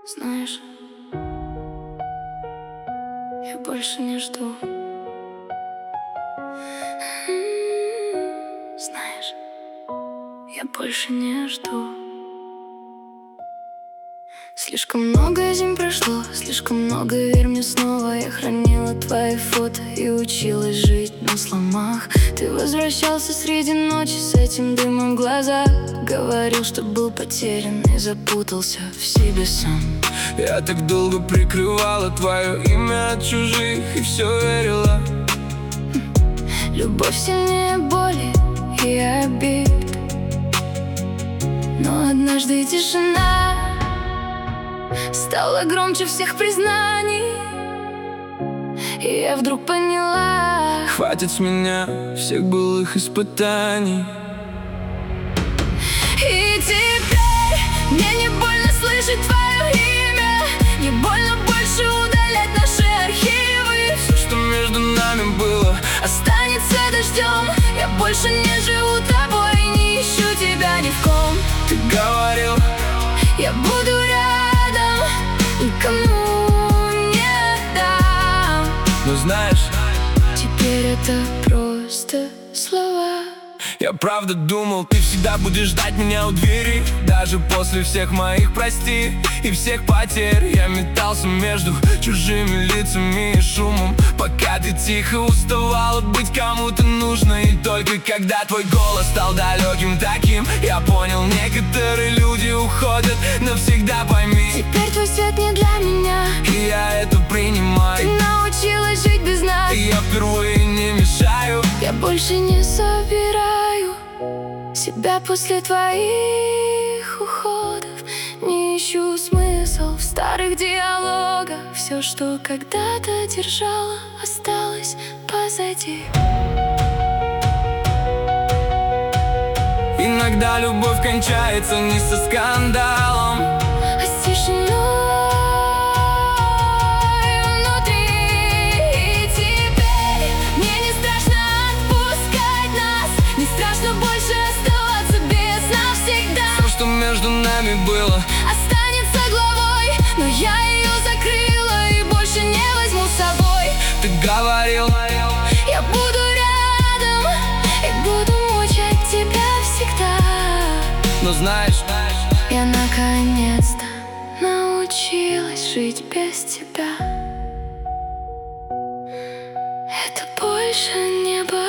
Знаешь, я больше не жду. Знаешь, я больше не жду. Слишком много зим прошло, слишком много, верь мне снова. Я хранила твои фото и училась жить на сломах. Ты возвращался среди ночи с этим дымом в глазах. Говорил, что был потерян и запутался в себе сам. Я так долго прикрывала твое имя от чужих и все верила. Любовь сильнее боли и обид. Но однажды тишина стала громче всех признаний, и я вдруг поняла: хватит с меня всех былых испытаний. И теперь мне не больно слышать твое имя, не больно больше удалять наши архивы. Все, что между нами было, останется дождем. Я больше не живу тобой, не ищу тебя ни в ком. ты говорил, я буду рядом, никому не дам. но знаешь, теперь это просто слова. я правда думал, ты всегда будешь ждать меня у двери. Даже после всех моих прости и всех потерь. Я метался между чужими лицами и шумом, пока ты тихо уставала быть кому-то нужной. И только когда твой голос стал далеким таким, я понял, некоторые люди уходят навсегда, пойми. Теперь твой свет не для меня, И я это принимаю. ты научилась жить без нас. И я впервые не мешаю. Я больше не собираю себя после твоих уходов. Не ищу смысл в старых диалогах. Все, что когда-то держало, осталось позади. Иногда любовь кончается не со скандалом, А с тишиной внутри. И теперь мне не страшно отпускать нас, не страшно больше оставаться без навсегда. все, что между нами было, Останется главой, но я ее закрыла и больше не возьму с собой. ты говорил, Я буду рядом и буду мучать тебя всегда. но знаешь, Я наконец-то научилась жить без тебя. Это больше не болит.